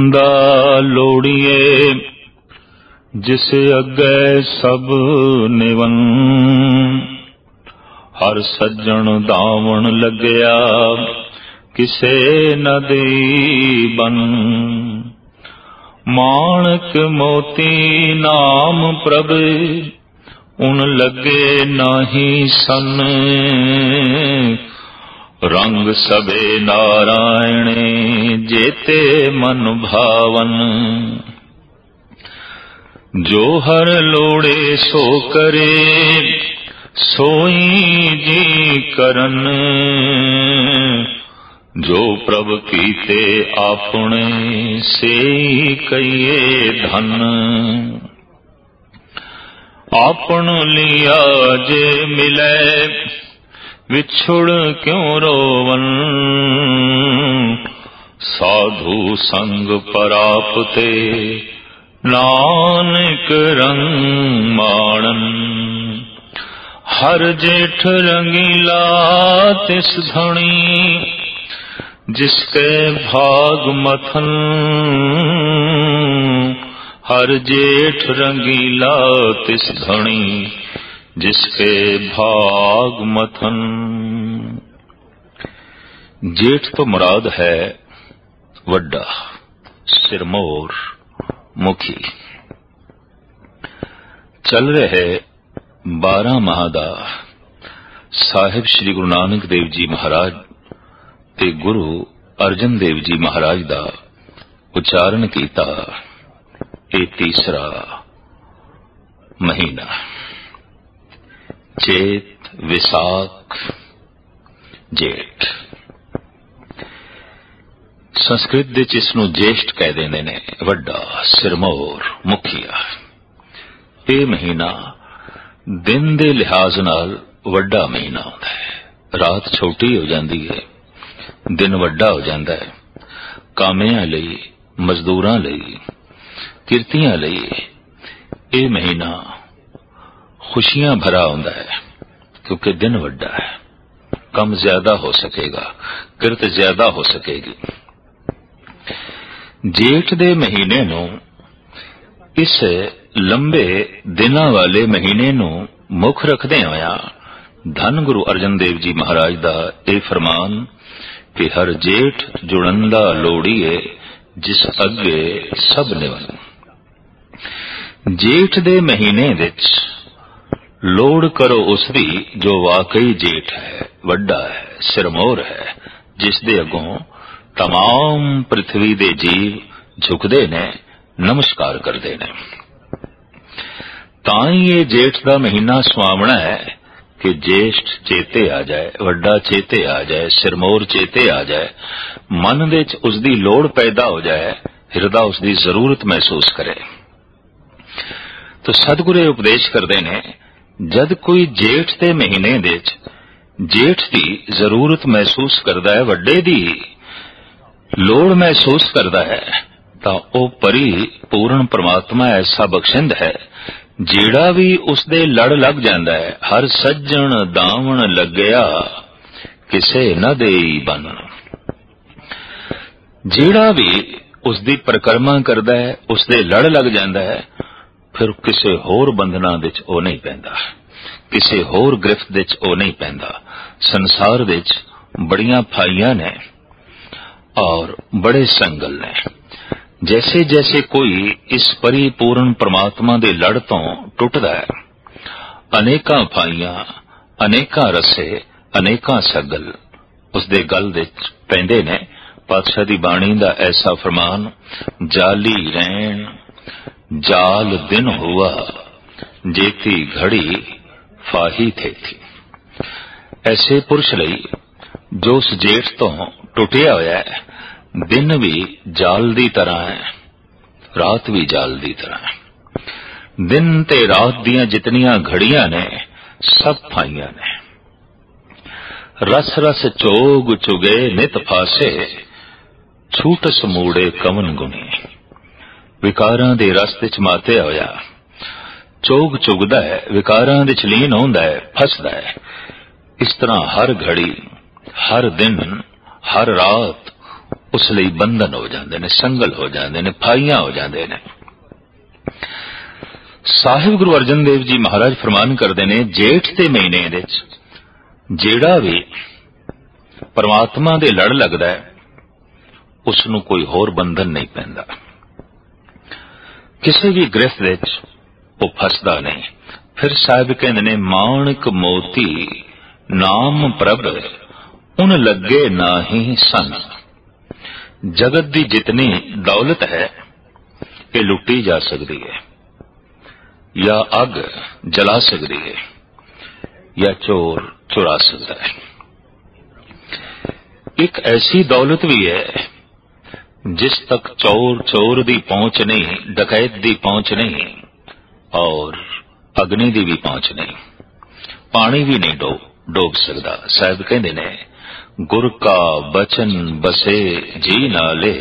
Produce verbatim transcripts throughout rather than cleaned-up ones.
ਦਾ ਲੋੜੀਏ ਜਿਸ ਅੱਗੇ ਸਭ ਨਿਵਨ। ਹਰ ਸੱਜਣ ਦਾਵਣ ਲੱਗਿਆ ਕਿਸੇ ਨ ਦੇਈ ਬਨ। ਮਾਣਕ ਮੋਤੀ ਨਾਮ ਪ੍ਰਭ ਉਨ ਲੱਗੇ ਨਾਹੀ ਸਨ। ਰੰਗ ਸਭੇ ਨਾਰਾਇਣੇ ਜੇਤੇ ਮਨ ਭਾਵਨ। ਜੋ ਹਰ ਲੋੜੇ ਸੋ ਕਰੇ ਸੋਈ ਜੀ ਕਰਨ। ਜੋ ਪ੍ਰਭ ਕੀਤੇ ਆਪਣੇ ਸੇਈ ਕਈਏ ਧਨ। ਆਪਨ ਲਿਆ ਜੇ ਮਿਲੇ ਵਿਛੁੜ ਕਿਉ ਰੋਵਨ। ਸਾਧੂ ਸੰਗ ਪਰਾਪਤੇ ਨਾਨਕ ਰੰਗ ਮਾਣਨ। ਹਰ ਜੇਠ ਰੰਗੀਲਾ ਤਿਸ ਧਣੀ ਜਿਸਕੇ ਭਾਗ ਮਥਨ। ਹਰ ਜੇਠ रंगीला तिस धनी जिसके भाग मथन। जेठ तो मुराद है वड्डा सिरमौर मुखी। चल रहे बारह माह दा साहिब श्री गुरु नानक देव जी महाराज ते गुरु अर्जन देव जी महाराज दा उच्चारण कीता ये तीसरा महीना चेत विसाख जेठ। संस्कृत दे इसनूं ज्येष्ठ कह देंदे ने, वड्डा सिरमौर मुखिया। ये महीना दिन दे लिहाज नाल वड्डा महीना होता है। रात छोटी हो जाती है, दिन वड्डा हो जाता है। कामियां लई, मजदूरां लई, किरतियां लई ये महीना खुशियां भरा होता है, क्योंकि दिन वड्डा है। कम ज्यादा हो सकेगा, किरत ज्यादा हो सकेगी। जेठ दे महीने नूं इस लंबे दिनां वाले महीने नूं मुख रखदे होया धन गुरु अर्जन देव जी महाराज दा ये फरमान कि हर जेठ जुड़ंदा लोड़ीए जिस अगे सब निवन। जेठ दे महीने विच लोड़ करो उसदी जो वाकई जेठ है, वड्डा है, सिरमौर है, जिस दे अगों तमाम पृथ्वी दे जीव झुकदे ने, नमस्कार करदे ने। तां ही ये जेठ दा महीना सुहावना है कि ज्येष्ठ चेते आ जाए, वड्डा चेते आ जाए, सिरमौर चेते आ जाए, मन दे च उसदी लोड़ पैदा हो जाए, हिरदा उसदी जरूरत महसूस करे। तो सतगुरु उपदेश करते ने, जद कोई जेठ के महीने दे जेठ की जरूरत महसूस करता है, वड्डे दी लोड़ महसूस करता है, तो वह परी पूर्ण परमात्मा ऐसा बख्शिंद है जेड़ा भी उसदे लड़ लग जाता है। हर सज्जन दावण लगया किसे न देई बन। जेड़ा भी उसदी परिक्रमा करता है, उसदे लड़ लग जाता है, फिर किसी होर बंधना विच ओ नहीं पैंदा, किसी होर गिरफ्त विच ओ नहीं पैंदा। संसार विच बड़ियां फाइयां ने और बड़े संगल ने। जैसे जैसे कोई इस परिपूर्ण परमात्मा दे लड़ तो टुटदा है, अनेकां फाइयां, अनेकां रस्से, अनेकां सगल उसदे गल विच पैंदे ने। पातशाह दी बाणी दा ऐसा फरमान, जाली रैन जाल दिन हुआ जेती घड़ी फाही थे थी। ऐसे पुरुष लई जो उस जेठ तो टुटिया होया है, दिन भी जाल दी तरह है, रात भी जाल दी तरह है। दिन ते रात दियां जितनियां घड़ियां ने सब फाइयां ने। रस रस चोग चुगे नित फासे छूट समूड़े कवन गुनी। विकारां दे रस्ते च मातिया होया चोग चुगदा है, विकारां दे च लीन होंदा है, फसदा है। इस तरह हर घड़ी, हर दिन, हर रात उस लई बंधन हो जाते हैं, संगल हो जाते हैं, फाइयां हो जाते हैं। साहिब गुरु अर्जन देव जी महाराज फरमान करते हैं, जेठ के महीने दे जेड़ा भी परमात्मा दे लड़ लगता है उसनू कोई होर बंधन नहीं पैंदा, किसी भी गिरफ्त विच वो फसदा नहीं। फिर साहिब कहते ने, माणक मोती नाम प्रभ उन लगे नाही सन। जगत दी जितनी दौलत है ये लुटी जा सकती है, या अग जला सकती है, या चोर चुरा सकता है। एक ऐसी दौलत भी है जिस तक चोर चोर दी पहुंच नहीं, डकैत दी पहुंच नहीं, और अग्नि दी भी पहुंच नहीं, पानी भी नहीं डो डोब सकता। साहब कहते ने, गुर का बचन बसे जी नाले,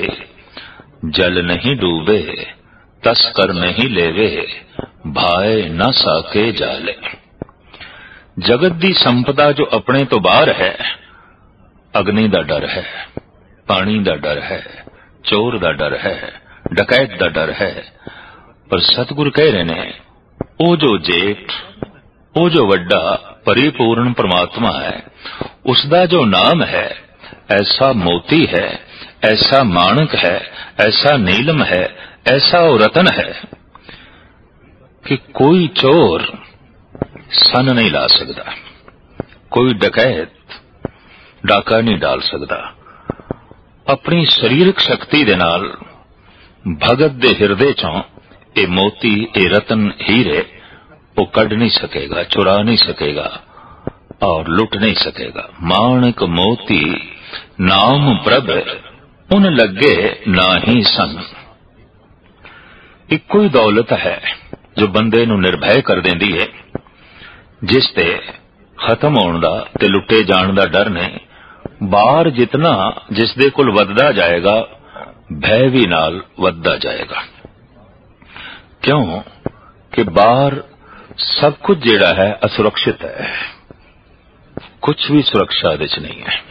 जल नहीं डूबे तस्कर नहीं लेवे, भाए न साके जाले। जगत दी संपदा जो अपने तो बाहर है, अग्नि दा डर है, पानी दा डर है, चोर दा डर है, डकैत दा डर है। पर सतगुर कह रहे ने, ओ जो जेठ, ओ जो वड्डा परिपूर्ण परमात्मा है, उसका जो नाम है ऐसा मोती है, ऐसा माणक है, ऐसा नीलम है, ऐसा रतन है कि कोई चोर सन नहीं ला सकता, कोई डकैत डाका नहीं डाल सकता। अपनी शरीरक शक्ति दे नाल भगत दे हिरदे चों ए मोती, ए रतन, हीरे वो कढ़ नहीं सकेगा, चुरा नहीं सकेगा और लुट नहीं सकेगा। माणक मोती नाम प्रभ उन लगे नाही सन। इको ही दौलत है जो बंदे नू निर्भय कर देंदी है, जिस ते खत्म होने दा ते लुटे जाण दा डर नहीं। बाहर जितना जिस दे कोल वधदा जाएगा, भय भी नाल वधदा जाएगा। क्यों कि बाहर सब कुछ जेड़ा है असुरक्षित है, कुछ भी सुरक्षा विच नहीं है,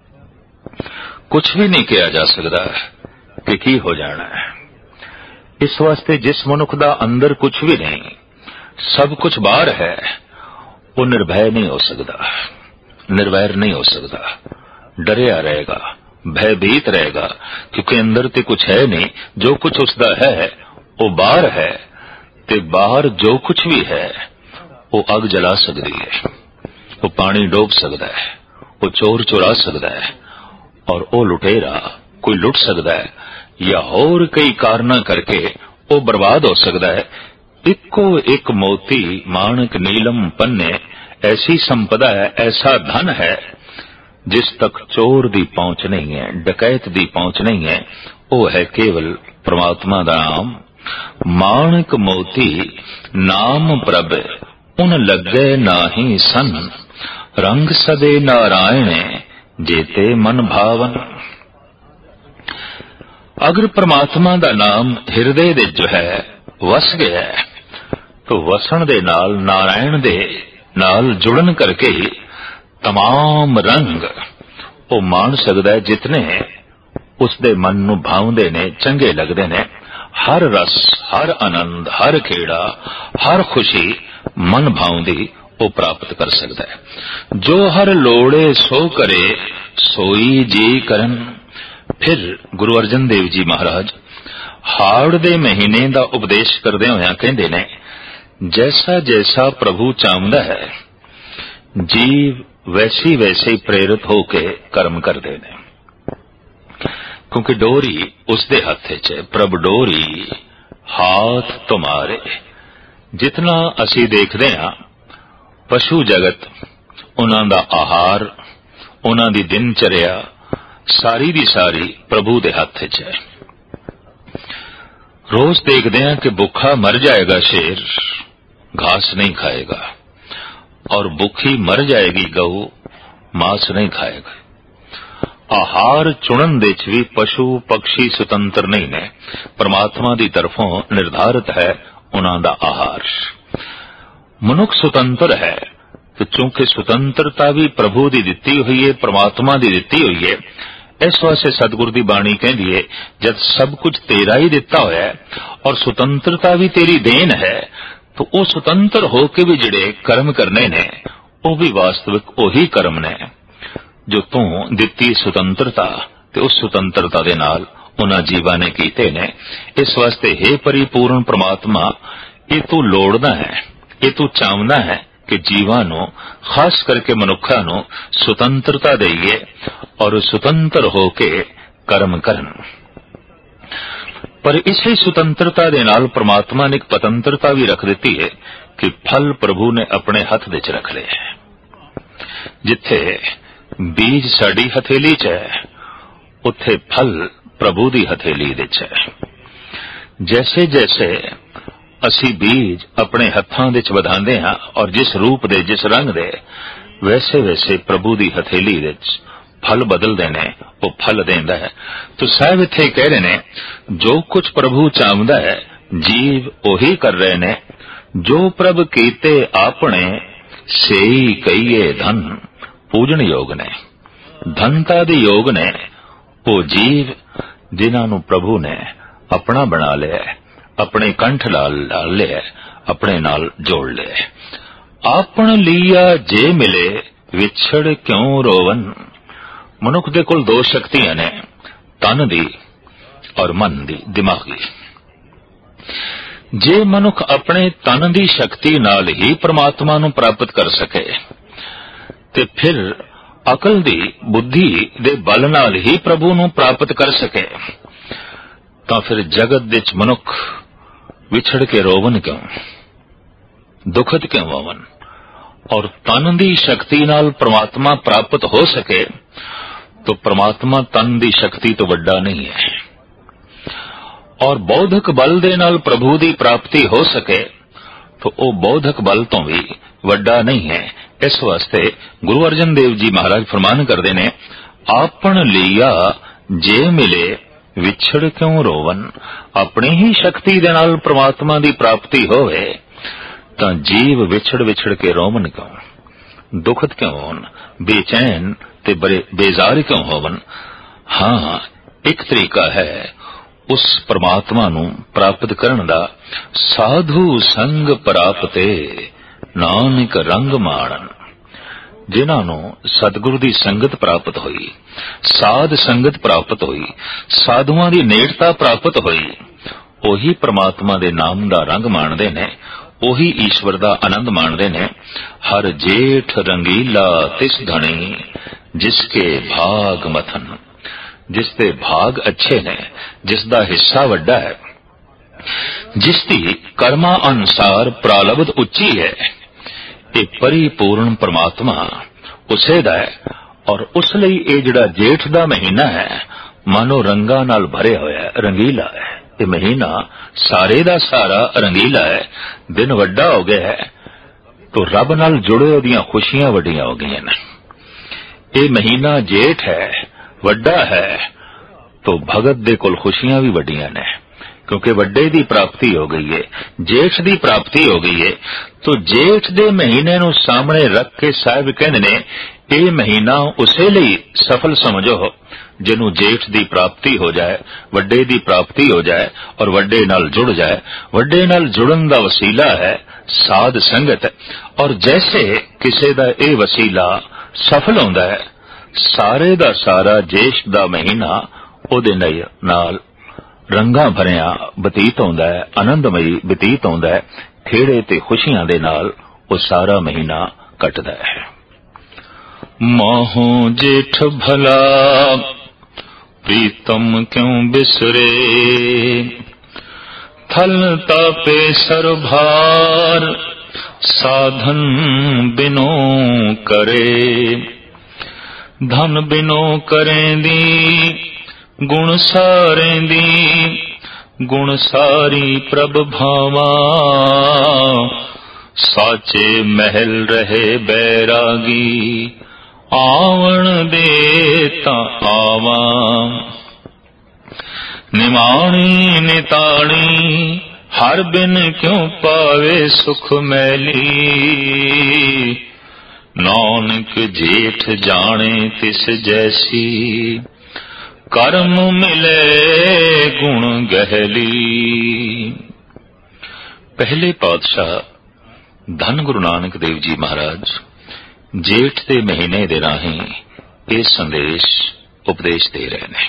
कुछ भी नहीं किया जा सकता कि की हो जाना है। इस वास्ते जिस मनुख दा अंदर कुछ भी नहीं, सब कुछ बाहर है, वो निर्भय नहीं हो सकता, निर्वैर नहीं हो सकता, डरिया रहेगा, भयभीत रहेगा, क्योंकि अंदर ते कुछ है नहीं। जो कुछ उसका है वो बाहर है, ते बाहर जो कुछ भी है वो अग जला सकती है, वो पानी डोब सकता है, वो चोर चुरा सकता है, और वो लुटेरा कोई लुट सकता है, या और कई कारण करके वो बर्बाद हो सकता है। इको एक मोती माणक नीलम पन्ने ऐसी संपदा है, ऐसा धन है जिस तक चोर दी पहुंच नहीं है, डकैत दी पहुंच नहीं है। वो है केवल परमात्मा दा नाम। माणक मोती नाम प्रभ उन लगे नाही सन, रंग सदे नारायण जेते मन भावन। अगर परमात्मा दा नाम हिरदे दे जो है वस गया है, तो वसन दे नाल नारायण दे नाल जुड़न करके ही तमाम रंग वो मान सकता है, जितने उसदे मन नू भावदे ने, चंगे लगदे ने। हर रस, हर आनंद, हर खेड़ा, हर खुशी मन भावदी वो प्राप्त कर सकता है। जो हर लोड़े सो करे सोई जी करन। फिर गुरु अर्जन देव जी महाराज हाड़ दे महीने का उपदेश करदे होया कहंदे ने, जैसा जैसा प्रभु चाहता है जीव वैसी वैसे ही प्रेरित होके कर्म करते हैं, क्योंकि डोरी उसके हथ च है। प्रभ डोरी हाथ तुम्हारे। जितना असी देखते हैं पशु जगत, उन्हां दा आहार, उन्हां दी दिनचर्या सारी दी सारी प्रभु दे हथ च है। रोज देखते हैं कि भुखा मर जाएगा शेर, घास नहीं खाएगा, और भूखी मर जाएगी गऊ, मांस नहीं खाएगा। आहार चुनन दे च भी पशु पक्षी सुतंत्र नहीं ने, परमात्मा दी तरफों निर्धारित है उन्हां दा आहार। मनुख सुतंत्र है, तो चूंकि सुतंत्रता भी प्रभु दी दिती हुई है, परमात्मा दी दिती हुई है, इस वास्ते सतगुरु दी बाणी कहती है, जब सब कुछ तेरा ही दिता होया है और सुतंत्रता भी तेरी देन है, तो वो सुतंत्र होके भी जिहड़े कर्म करने ने वो भी वास्तविक ओही कर्म ने जो तू दिती सुतंत्रता ते उस सुतंत्रता दे नाल उन्हां जीवां ने कीते ने। इस वास्ते हे परिपूर्ण परमात्मा, ये तू लोड़दा है, ये तू चाहदा है कि जीवां नूं, खास करके मनुखां नूं सुतंत्रता देईए और सुतंत्र होके कर्म करन। पर इसी सुतंत्रता दे नाल परमात्मा ने एक पतंत्रता भी रख दी है कि फल प्रभु ने अपने हथ विच रख लिया है। जिथे बीज साडी हथेली च है, उत्थे फल प्रभु दी हथेली विच है। जैसे जैसे असी बीज अपने हत्थां विच वधांदे हां और जिस रूप दे, जिस रंग दे, वैसे वैसे प्रभु दी हथेली विच फल बदलदे ने, वो फल देंदा है। तो साहब इत्थे कह रहे ने, जो कुछ प्रभु चाहता है जीव ओही कर रहे ने। जो प्रभ कीते आपने सेई कहिए धन, पूजन योग ने, धनता दे योग ने वो जीव जिन्हां नूं प्रभु ने अपना बना लिया, अपने कंठ लाल डाल लिया, अपने नाल जोड़ लिया। आपन लिया जे मिले विछड़ क्यों रोवन। मनुख दे कोल दो शक्तियां ने, तन दी और मन दी, दिमागी। जे मनुख अपने तन दी शक्ति नाल ही परमात्मा नूं प्राप्त कर सके ते फिर अकल दी, बुद्धि दे बल नाल ही प्रभु नूं प्राप्त कर सके, तां फिर जगत विच मनुख विछड़ के रोवन क्यों, दुखद क्यों होवन। और तन दी शक्ति नाल परमात्मा प्राप्त हो सके तो परमात्मा तन दी शक्ति तो वड्डा नहीं है। और बौद्धक बल दे नाल प्रभु दी प्राप्ति हो सके तो वो बौद्धक बल तो भी वड्डा नहीं है। इस वास्ते गुरु अर्जन देव जी महाराज फरमान करते ने, आपन लिया जे मिले विछड़ क्यों रोवन। अपनी ही शक्ति दे नाल परमात्मा दी प्राप्ति होवे तां जीव विछड़ विछड़ के रोवन क्यों, दुखद क्यों होवन, बेचैन ते बड़े बेजार क्यों होवन। हाँ, एक तरीका है उस परमात्मा नूं प्राप्त करन दा, साधु संग प्राप्ते नानक रंग माणन। जिन्हां नूं सतगुरु दी संगत प्राप्त होई, साध संगत प्राप्त होई, साधुआं दी नेड़ता प्राप्त होई, ओही परमात्मा दे नाम दा रंग माणदे ने, ओही ईश्वर दा आनंद माणदे ने। हर जेठ रंगीला तिस धनी जिसके भाग मथन। जिसके भाग अच्छे ने, जिसदा हिस्सा वड्डा है, जिसदी कर्मा अनुसार प्रालब्ध उच्ची है, ये परिपूर्ण परमात्मा उसे दा है। और उस लई ये जिहड़ा जेठ दा महीना है मानो रंगां नाल भरिया होया, रंगीला है। ये महीना सारे दा सारा रंगीला है। दिन वड्डा हो गया है तो रब नाल जुड़े ओदियां खुशियां वड्डियां हो गईयां ने। ये महीना जेठ है, वड्डा है, तो भगत दे कोल खुशियां भी वड्डियां ने, क्योंकि वड्डे दी प्राप्ति हो गई है, जेठ दी प्राप्ति हो गई है। तो जेठ दे महीने नूं सामने रख के साहिब कहंदे ने, ये महीना उसे लिए सफल समझो जिन्हों जेठ दी प्राप्ति हो जाए, वड्डे दी प्राप्ति हो जाए और वड्डे नाल जुड़ जाए। वड्डे नाल जुड़न दा वसीला है साध संगत। और जैसे किसी दा ये वसीला सफल होंदा है, सारे दा सारा जेठ दा महीना ओदे नाल रंगां भरिया बतीत होंदा है, आनंदमई बतीत होंदा है। खेड़े ते खुशियां दे नाल वो सारा महीना कटदा है। माहो जेठ भला प्रीतम क्यों बिसरे, थल तापे सरभार साधन बिनो करे। धन बिनो करेंदी गुण सारेंदी, गुण सारी प्रभ भावा। साचे महल रहे बैरागी, आवन दे ता आवा। निमाणी निताणी हर बिन क्यों पावे सुख मैली। नानक जेठ जाने तिस जैसी, ਕਰਮ ਮਿਲੇ ਗੁਣ ਗਹਿਲੀ। ਪਹਿਲੇ ਪਾਤਸ਼ਾਹ ਧੰਨ ਗੁਰੂ ਨਾਨਕ ਦੇਵ ਜੀ ਮਹਾਰਾਜ ਜੇਠ ਦੇ ਮਹੀਨੇ ਦੇ ਰਾਹੀਂ ਇਹ ਸੰਦੇਸ਼ ਉਪਦੇਸ਼ ਦੇ ਰਹੇ ਨੇ।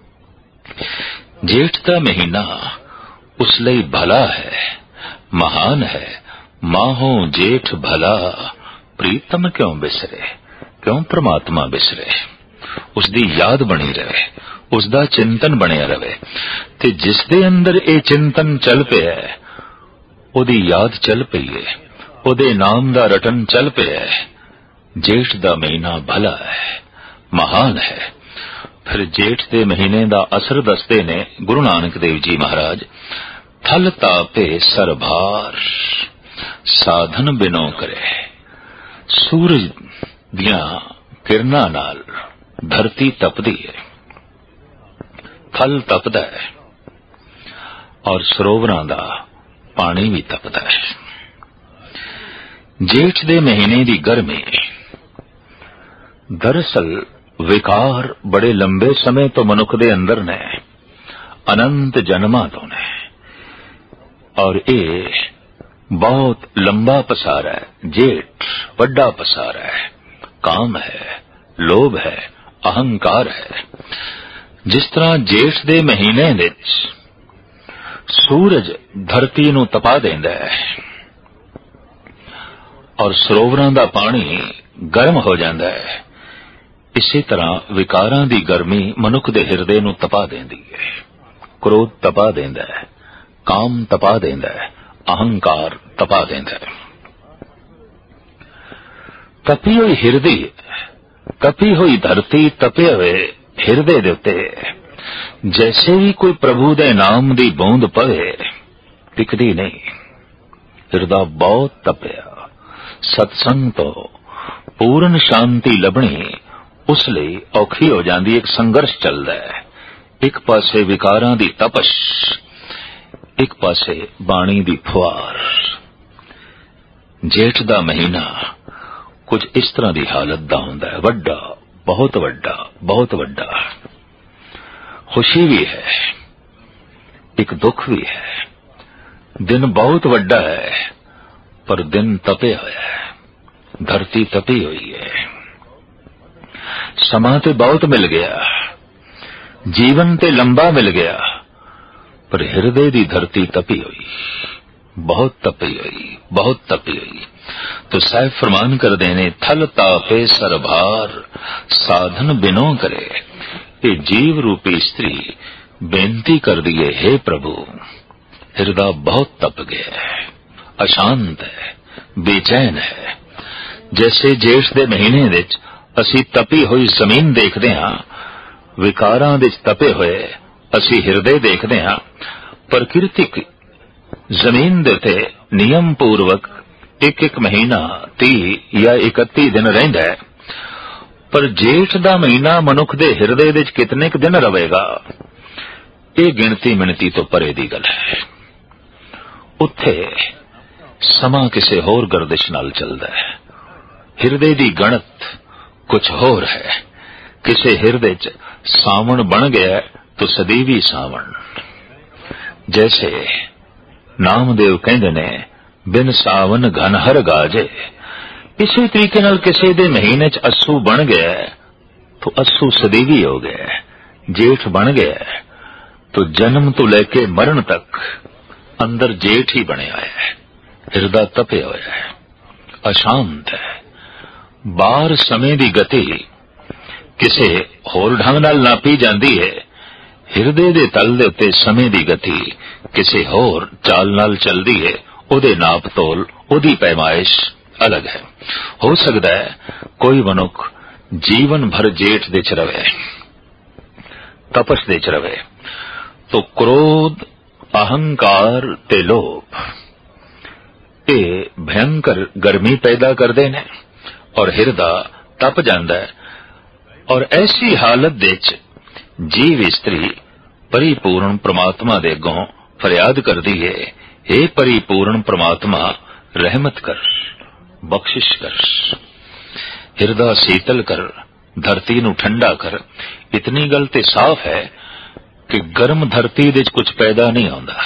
ਜੇਠ ਦਾ ਮਹੀਨਾ ਉਸ ਲਈ ਭਲਾ ਹੈ, ਮਹਾਨ ਹੈ। ਮਾਹੋ ਜੇਠ ਭਲਾ ਪ੍ਰੀਤਮ ਕਿਉਂ ਬਿਸਰੇ, ਕਿਉਂ ਪ੍ਰਮਾਤਮਾ ਬਿਸਰੇ। ਉਸ ਦੀ ਯਾਦ ਬਣੀ ਰਹੇ, ਉਸ ਦਾ ਚਿੰਤਨ ਬਣਿਆ ਰਹੇ, ਤੇ ਜਿਸ ਦੇ ਅੰਦਰ ਇਹ ਚਿੰਤਨ ਚੱਲ ਪਿਆ ਉਹਦੀ ਯਾਦ ਚੱਲ ਪਈ ਹੈ, ਉਹਦੇ ਨਾਮ ਦਾ ਰਟਨ ਚੱਲ ਪਿਆ ਹੈ। ਜੇਠ ਦਾ ਮਹੀਨਾ ਭਲਾ ਹੈ, ਮਹਾਨ ਹੈ। ਫਿਰ ਜੇਠ ਦੇ ਮਹੀਨੇ ਦਾ ਅਸਰ ਦੱਸਦੇ ਨੇ ਗੁਰੂ ਨਾਨਕ ਦੇਵ ਜੀ ਮਹਾਰਾਜ। ਥਲ ਤਾਪੇ ਸਰਭਾਰ ਸਾਧਨ ਬਿਨੋ ਕਰੇ। ਸੂਰਜ ਦੀਆਂ ਕਿਰਨਾਂ ਨਾਲ ਧਰਤੀ ਤਪਦੀ ਹੈ, ਥਲ ਤਪਦਾ ਹੈ, ਔਰ ਸਰੋਵਰਾਂ ਦਾ ਪਾਣੀ ਵੀ ਤਪਦਾ ਹੈ। ਜੇਠ ਦੇ ਮਹੀਨੇ ਦੀ ਗਰਮੀ ਦਰਅਸਲ ਵਿਕਾਰ ਬੜੇ ਲੰਬੇ ਸਮੇਂ ਤੋਂ ਮਨੁੱਖ ਦੇ ਅੰਦਰ ਨੇ, ਅਨੰਤ ਜਨਮਾਂ ਤੋਂ ਨੇ, ਔਰ ਇਹ ਬਹੁਤ ਲੰਬਾ ਪਸਾਰਾ ਹੈ। ਜੇਠ ਵੱਡਾ ਪਸਾਰਾ ਹੈ। ਕਾਮ ਹੈ, ਲੋਭ ਹੈ, ਅਹੰਕਾਰ ਹੈ। ਜਿਸ ਤਰ੍ਹਾਂ ਜੇਠ ਦੇ ਮਹੀਨੇ ਵਿੱਚ ਸੂਰਜ ਧਰਤੀ ਨੂੰ ਤਪਾ ਦਿੰਦਾ ਹੈ ਔਰ ਸਰੋਵਰਾਂ ਦਾ ਪਾਣੀ ਗਰਮ ਹੋ ਜਾਂਦਾ ਹੈ, ਇਸੇ ਤਰ੍ਹਾਂ ਵਿਕਾਰਾਂ ਦੀ ਗਰਮੀ ਮਨੁੱਖ ਦੇ ਹਿਰਦੇ ਨੂੰ ਤਪਾ ਦਿੰਦੀ ਹੈ। ਕ੍ਰੋਧ ਤਪਾ ਦਿੰਦਾ ਹੈ, ਕਾਮ ਤਪਾ ਦਿੰਦਾ ਹੈ, ਅਹੰਕਾਰ ਤਪਾ ਦਿੰਦਾ ਹੈ। ਤਪੀ ਹੋਈ ਹਿਰਦੇ, ਤਪੀ ਹੋਈ ਧਰਤੀ, ਤਪੇ ਹੋਏ ਹਿਰਦੇ ਦੇ ਉੱਤੇ ਜੈਸੇ ਵੀ ਕੋਈ ਪ੍ਰਭੂ ਦੇ ਨਾਮ ਦੀ ਬੂੰਦ ਪਵੇ, ਟਿਕਦੀ ਨਹੀਂ। ਹਿਰਦਾ ਬਹੁਤ ਤਪਿਆ। ਸਤਸੰਗ ਤੋਂ ਪੂਰਨ ਸ਼ਾਂਤੀ ਲੱਭਣੀ ਉਸ ਲਈ ਔਖੀ ਹੋ ਜਾਂਦੀ। ਇੱਕ ਸੰਘਰਸ਼ ਚੱਲਦਾ ਹੈ। ਇੱਕ ਪਾਸੇ ਵਿਕਾਰਾਂ ਦੀ ਤਪਸ਼, ਇੱਕ ਪਾਸੇ ਬਾਣੀ ਦੀ ਫੁਹਾਰ। ਜੇਠ ਦਾ ਮਹੀਨਾ ਕੁਝ ਇਸ ਤਰ੍ਹਾਂ ਦੀ ਹਾਲਤ ਦਾ ਹੁੰਦਾ ਹੈ, ਵੱਡਾ, ਬਹੁਤ ਵੱਡਾ, ਬਹੁਤ ਵੱਡਾ। ਖੁਸ਼ੀ ਵੀ ਹੈ, ਇੱਕ ਦੁੱਖ ਵੀ ਹੈ। ਦਿਨ ਬਹੁਤ ਵੱਡਾ ਹੈ, ਪਰ ਦਿਨ ਤਪਿਆ ਹੋਇਆ ਹੈ, ਧਰਤੀ ਤਪੀ ਹੋਈ ਹੈ। ਸਮਾਂ ਤੇ ਬਹੁਤ ਮਿਲ ਗਿਆ, ਜੀਵਨ ਤੇ ਲੰਬਾ ਮਿਲ ਗਿਆ, ਪਰ ਹਿਰਦੇ ਦੀ ਧਰਤੀ ਤਪੀ ਹੋਈ, ਬਹੁਤ ਤਪੀ ਹੋਈ, ਬਹੁਤ ਤਪੀ ਹੋਈ। तो साहब फरमान कर देने थल तापे सरभार साधन बिनो करे। ये जीव रूपी स्त्री बेनती कर दिए, हे प्रभु हृदय बहुत तप गया है, अशांत है, बेचैन है। जैसे जेठ दे महीने विच असी तपी हुई जमीन देखते हाँ, विकारां विच तपे हुए असी हृदय देखते हाँ। प्रकृतिक जमीन दे ते नियम पूर्वक एक एक महीना तीह या इकती दिन रहिंदा है, पर जेठ दा महीना मनुख दे हिरदे विच कितने क दिन रवेगा, ये गिणती मिणती तो परे दी गल है। उत्थे समा किसे होर गर्दिश नाल चलदा है। हिरदे दी गणत कुछ होर है। किसे हिरदे च सावण बन गया तो सदीवी सावण। जैसे नामदेव कहंदे ने बिन सावन घन हर गाजे। इसी तरीके नाल किसी दे महीने च अस्सू बन गया तो अस्सू सदीवी हो गया। जेठ बन गया तो जन्म तो लेके मरण तक अंदर जेठ ही बने आया है। हृदय तपे होया है, अशांत है। बाहर समय दी गति किसे होर ढंग नाल नापी जांदी है, हिरदे दे तल दे उत्ते समय दी गति किसे होर चाल नाल चलदी है। ਉਹਦੇ ਨਾਪ ਤੋਲ, ਉਹਦੀ ਪੈਮਾਇਸ਼ अलग है। हो सकता है कोई मनुख जीवन भर जेठ दे च रवे, तपस दे च रवे, तो क्रोध, अहंकार ते लोभ ये भयंकर गर्मी पैदा करते हैं और हिरदा तप जाता है। और ऐसी हालत दे च जीव स्त्री परिपूर्ण परमात्मा दे अगों फरियाद करती है, हे परिपूर्ण परमात्मा रहमत कर, बख्शिश कर, हिरदा शीतल कर, धरती नूं ठंडा कर। इतनी गल ते साफ है कि गर्म धरती दे कुछ पैदा नहीं होंदा,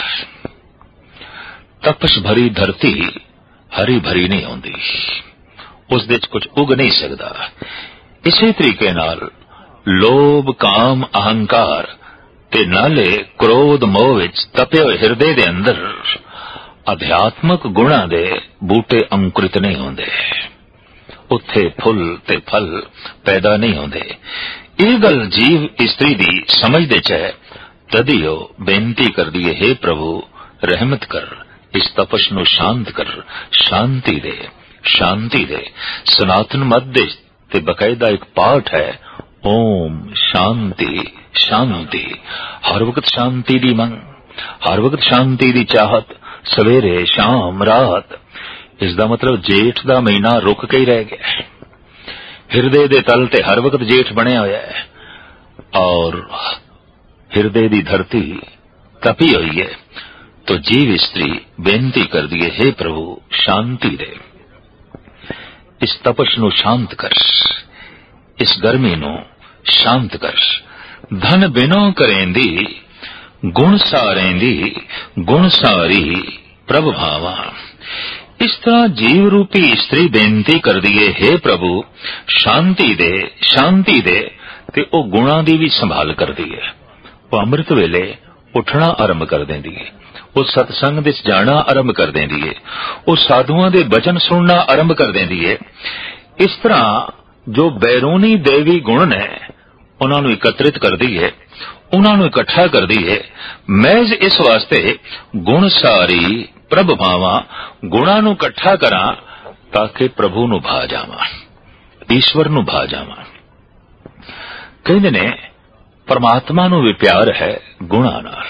तपश भरी धरती हरी भरी नहीं होंदी, उस दे कुछ उग नहीं सकदा। इसी तरीके नाल लोभ, काम, अहंकार ते नाले क्रोध, मोह विच तपे होए हिरदे दे अंदर अध्यात्मक गुणां दे बूटे अंकुरित नहीं होंदे, उत्थे फुल ते फल पैदा नहीं होंदे। इह गल जीव इस्त्री दी समझ दे च है, तदी ओह बेनती करदी है, हे प्रभु रहमत कर, इस तपश नूं शांत कर, शांति दे, शांति दे। सनातन मत दे ते बकायदा एक पाठ है, ओम शांति शांति। हर वक्त शांति दी मंग, हर वक्त शांति दी चाहत, सवेरे शाम रात। इसदा मतलब जेठ दा महीना रुक के ही रह गया, हिरदे दे तल ते हर वक्त जेठ बनिया होया है और हिरदे दी धरती तपी हुई है। तो जीव स्त्री बेनती कर दिए, हे प्रभु शांति दे, इस तपश नूं शांत कर, इस गर्मी नूं शांत कर। धन बिनो करेंदी गुण सारेंदी, गुण सारी प्रभ भावा। इस तरह जीव रूपी स्त्री बेनती कर दिए, हे प्रभु शांति दे, शांति दे, ते ओ गुणां दी भी संभाल कर दिए। वो अमृत वेले उठना आरंभ कर देंदी है, वो सत्संग दे जाना आरंभ कर देंदी है, वो साधुआं दे वचन सुनना आरंभ कर देंदी है। इस तरह जो बैरूनी देवी गुण ने उन्हां नूं एकत्रित कर दी है, उन्हां नूं इकट्ठा कर दी है। महज इस वास्ते गुण सारी प्रभ भावा, गुणां नूं इकट्ठा करा ताकि प्रभु नूं भा जावां, ईश्वर नूं भा जावां। कहंदे ने परमात्मा नूं भी प्यार है गुणां नाल,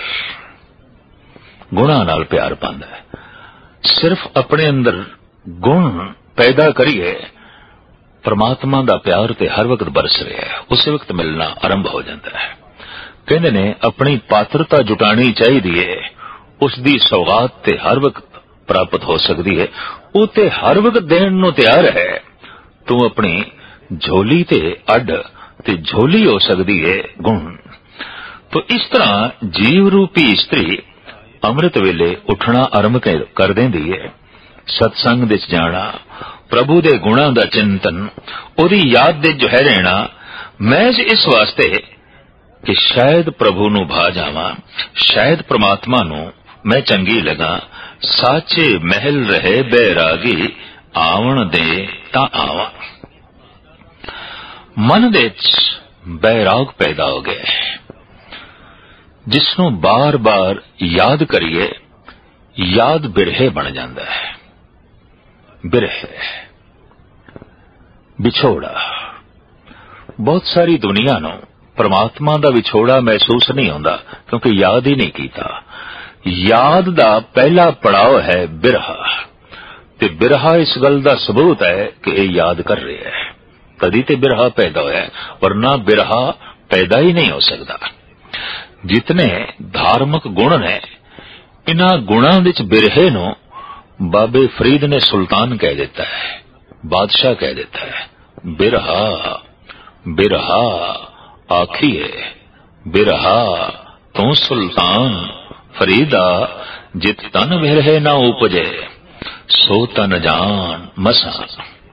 गुणां नाल प्यार पांदा है। सिर्फ अपने अंदर गुण पैदा करिए, परमात्मा दा प्यार ते हर वक्त बरस रहा है, उस वक्त मिलना आरंभ हो जाता है। कहंदे ने अपनी पात्रता जुटानी चाहिए, उसकी सौगात ते हर वक्त प्राप्त हो सकती है, वो ते हर वक्त देण नूं तैयार है। तू अपनी झोली ते अड ते झोली हो सकती है गुण। तो इस तरह जीव रूपी स्त्री अमृत वेले उठना आरंभ कर देंदी है, सत्संग दे जाना, प्रभु दे गुणां दा चिंतन, ओदी याद दे जो है रहना, महज इस वास्ते कि शायद प्रभु नूं भा जावां, शायद परमात्मा नूं मैं चंगी लगा। साचे महल रहे बैरागी, आवन दे तां आवां। मन दे बैराग पैदा हो गए, जिसनों बार बार याद करिए, याद बिरहे बन जाता है। बिरहे, विछोड़ा। बहुत सारी दुनिया नूं परमात्मा दा विछोड़ा महसूस नहीं होंदा, क्योंकि याद ही नहीं कीता। याद दा पहला पड़ाव है बिरहा, ते बिरहा इस गल दा सबूत है कि ये याद कर रहे हैं, तदी ते बिरहा पैदा होया, वरना बिरहा पैदा ही नहीं हो सकता। जितने धार्मिक गुण ने, इन्हां गुणां विच बिरहे नूं बाबे फरीद ने सुल्तान कह देता है, बादशाह कह देता है। बिरहा बिरहा आखिए, बिरहा तू सुल्तान फरीदा, जित तन बिरहे ना उपजे, सो तन जान मसा।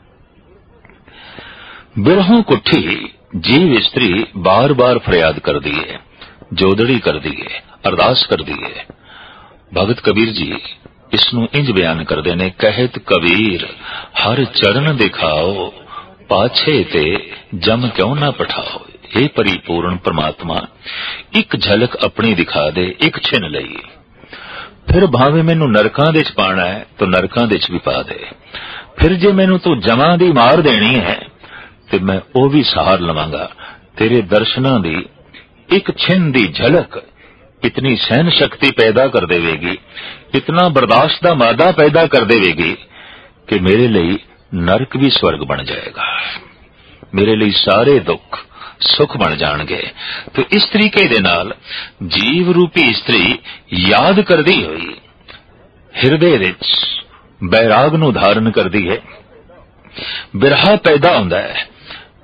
बिरहों कुठी जीव स्त्री बार बार फरियाद कर दिए, जोदड़ी कर दिए, अरदास कर दिए। भगत कबीर जी इसनू इंज बयान करते ने, कहत कबीर हर चरण दिखाओ, पाछे ते जम क्यों ना पठाओ। हे परिपूर्ण परमात्मा, एक झलक अपनी दिखा दे, एक छिन लई, फिर भावे मैनू नरकां दे च पाना है तो नरकां दे च भी पा दे। फिर जे मैनू तू जमां दी मार देनी है ते मैं ओ भी सहार लवांगा। तेरे दर्शनां दी एक छिन दी झलक इतनी सहन शक्ति पैदा कर देवेगी, इतना बर्दाश्त दा मादा पैदा कर देवेगी कि मेरे लिए नरक भी स्वर्ग बन जाएगा, मेरे लिए सारे दुख सुख बन जाणगे। तो इस तरीके दे नाल जीव रूपी स्त्री याद करदी होई हिरदे विच बैराग नूं धारण करदी है। बिरहा पैदा हुंदा है,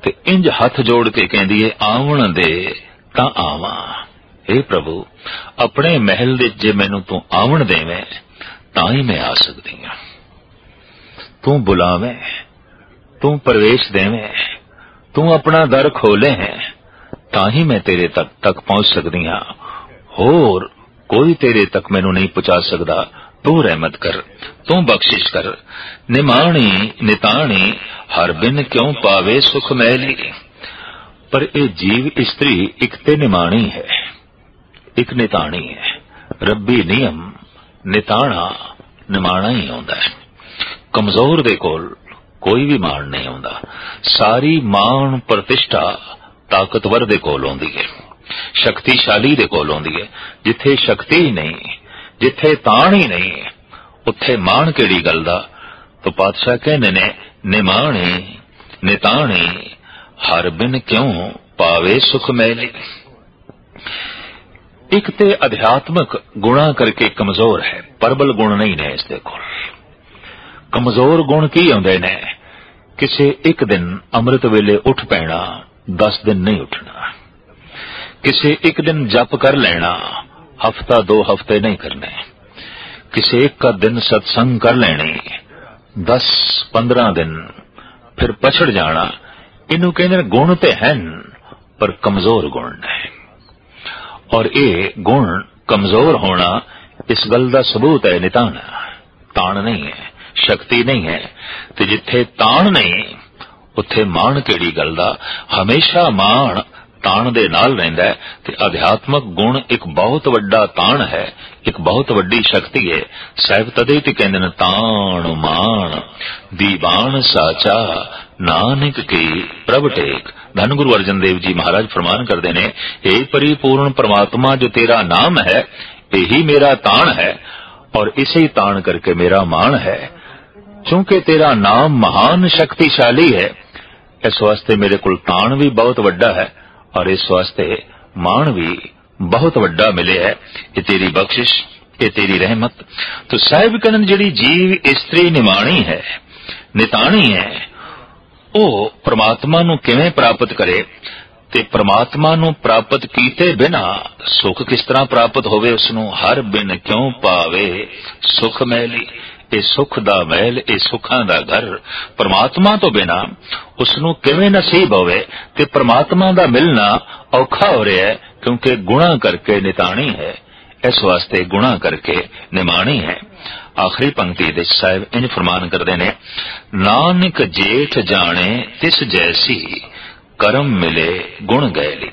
ते इंज हथ जोड़ के कहंदी है आवन दे तां आवां। हे प्रभु अपने महल दे जे मैनू तू आवन देवें तां ही मैं आ सकदी हां। तू बुलावें, तू प्रवेश देवें, तू अपना दर खोले है तां ही मैं तेरे तक तक पहुंच सकदी हां। होर कोई तेरे तक मैनू नहीं पहुंचा सकदा। तू रहमत कर, तू बख्शिश कर। निमाणी निताणी हर बिन क्यों पावे सुख मैली। पर ए जीव इस्त्री एक ते निमाणी है, एक निताणी है। रब्बी नियम निताणा निमाणा ही आउंदा है। कमजोर दे कोल कोई भी मान नहीं आउंदा। सारी मान प्रतिष्ठा ताकतवर दे कोल आउंदी है, शक्तिशाली दे कोल आउंदी है। जिथे शक्ति ही नहीं, जिथे ताण ही नहीं, उत्थे मान केड़ी गल दा। तो पातशाह कहने ने निमाणी निताणी हर बिन क्यों पावे सुख मैली। एक ते अध्यात्मक गुणा करके कमजोर है, परबल गुण नहीं ने इसदे कोल। कमजोर गुण की आउंदे ने, किसे एक दिन अमृत वेले उठ पैना, दस दिन नहीं उठना। किसे एक दिन जप कर लेना, हफ्ता दो हफ्ते नहीं करने। किसे एक का दिन सत्संग कर लेनी, दस पंद्रह दिन फिर पछड़ जाना। इनू कहते गुण ते हैं पर कमजोर गुण ने। और ये गुण कमजोर होना इस गल का सबूत है निताना। ताण नहीं है, शक्ति नहीं है। ते जिथे ताण नहीं उत्थे मान केड़ी गल दा। हमेशा मान ताण दे नाल रहिंदा है। ते अध्यात्मक गुण एक बहुत वड्डा ताण है, एक बहुत वड्डी शक्ति है। साहिब तदे ते कहंदे ने ताण मान दीवान साचा नानक की प्रभ टेक। धन गुरु अर्जन देव जी महाराज फरमान करते ने, हे परिपूर्ण परमात्मा जो तेरा नाम है यही मेरा ताण है और इसे ताण करके मेरा मान है। चूंकि तेरा नाम महान शक्तिशाली है, इस वास्ते मेरे कुल ताण भी बहुत वड्डा है और इस वास्ते मान भी बहुत वड्डा मिले है। ये तेरी बख्शिश, ये तेरी रहमत। तो साहिब कहन जिहड़ी जीव इस्त्री निमाणी है, निताणी है, ਉਹ परमात्मा ਨੂੰ ਕਿਵੇਂ ਪ੍ਰਾਪਤ ਕਰੇ ਤੇ परमात्मा ਨੂੰ ਪ੍ਰਾਪਤ ਕੀਤੇ ਬਿਨਾ ਸੁਖ ਕਿਸ ਤਰ੍ਹਾਂ ਪ੍ਰਾਪਤ ਹੋਵੇ। ਉਸ ਨੂੰ ਹਰ ਬਿਨ ਕਿਉਂ ਪਾਵੇ ਸੁਖ ਮੈਲੀ। ਇਹ ਸੁਖ ਦਾ ਮਹਿਲ, ਇਹ ਸੁੱਖਾਂ ਦਾ ਘਰ परमात्मा ਤੋਂ ਬਿਨਾ ਉਸ ਨੂੰ ਕਿਵੇਂ ਨਸੀਬ ਹੋਵੇ। ਤੇ परमात्मा ਦਾ ਮਿਲਣਾ ਔਖਾ ਹੋ ਰਿਹਾ ਹੈ ਕਿਉਂਕਿ ਗੁਨਾਹ ਕਰਕੇ ਨਿਤਾਣੀ ਹੈ। इस वास्ते गुणा करके निमाणी है। आखिरी पंक्ति दे साहिब इंज फरमान करते ने, नानक जेठ जाने तिस जैसी करम मिले गुण गैली।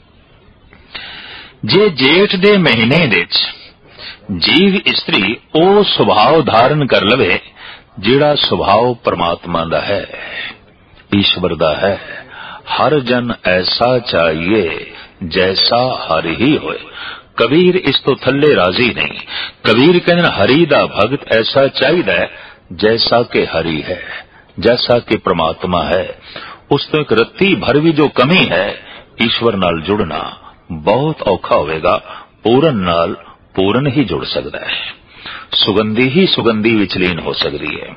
जे जेठ दे महीने विच जीव इस्त्री ओ सुभाव धारण कर लवे जिहड़ा सुभाव परमात्मा दा है, ईश्वर दा है। हर जन ऐसा चाहिए जैसा हर ही होए। कबीर इस तो थल्ले राजी नहीं। कबीर कहते हरि दा भगत ऐसा चाहिए जैसा के हरि है, जैसा के परमात्मा है। उस तो एक रत्ती भर भी जो कमी है, ईश्वर नाल जुड़ना बहुत औखा होवेगा। पूरन नाल पूरन ही जुड़ सकता है। सुगंधी ही सुगंधी विच लीन हो सकती है।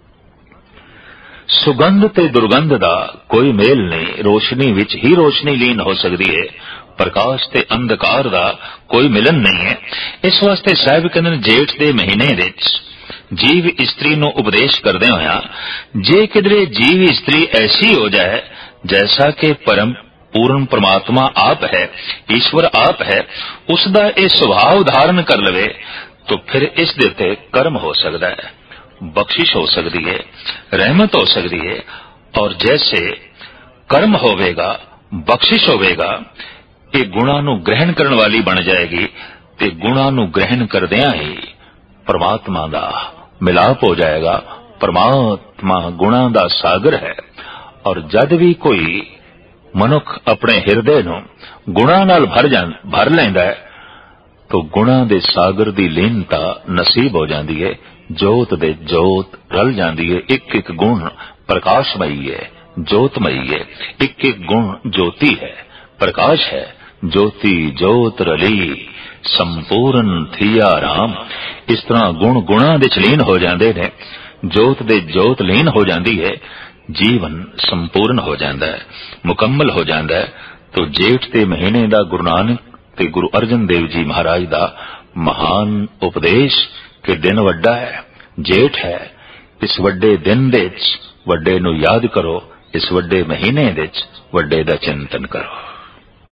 सुगंध ते दुर्गंध दा कोई मेल नहीं। रोशनी विच ही रोशनी लीन हो सकती है। प्रकाश ते अंधकार दा कोई मिलन नहीं है। इस वास्ते साहिब कहंदे जेठ दे महीने विच जीव इस्त्री नूं उपदेश करदे होया, जे किधरे जीव इस्त्री ऐसी हो जाए जैसा कि परम पूर्ण परमात्मा आप है, ईश्वर आप है, उसदा ये सुभाव धारण कर लवे तो फिर इस दे ते कर्म हो सकता है, बख्शिश हो सकती है, रहमत हो सकती है। और जैसे कर्म होवेगा, बख्शिश होवेगा, ये गुणा नू ग्रहण करने वाली बन जाएगी। ते गुणा नू ग्रहण करदियां ही परमात्मा दा मिलाप हो जाएगा। परमात्मा गुणा दा सागर है और जद भी कोई मनुख अपने हिरदे नू गुणा नाल भर जान भर लैंदा है तो गुणा दे सागर दी लीनता नसीब हो जाती है। जोत दे जोत रल जाती है। एक एक गुण प्रकाशमयी है, जोतमयी है। एक एक गुण ज्योति है, प्रकाश है। ज्योति जोत रली संपूर्ण थिया राम। इस तरह गुण गुणा दे लीन हो जाते हैं। जोत दे जोत लीन हो जाती है। ਜੀਵਨ ਸੰਪੂਰਨ ਹੋ ਜਾਂਦਾ ਹੈ, ਮੁਕੰਮਲ ਹੋ ਜਾਂਦਾ ਹੈ। ਤੋ ਜੇਠ ਦੇ ਮਹੀਨੇ ਦਾ ਗੁਰੂ ਨਾਨਕ ਤੇ ਗੁਰੂ ਅਰਜਨ ਦੇਵ ਜੀ ਮਹਾਰਾਜ ਦਾ ਮਹਾਨ ਉਪਦੇਸ਼ ਕਿ ਦਿਨ ਵੱਡਾ ਹੈ, ਜੇਠ ਹੈ, ਇਸ ਵੱਡੇ ਦਿਨ ਦੇ ਵਿੱਚ ਵੱਡੇ ਨੂੰ ਯਾਦ ਕਰੋ, ਇਸ ਵੱਡੇ ਮਹੀਨੇ ਵਿੱਚ ਵੱਡੇ ਦਾ ਚਿੰਤਨ ਕਰੋ।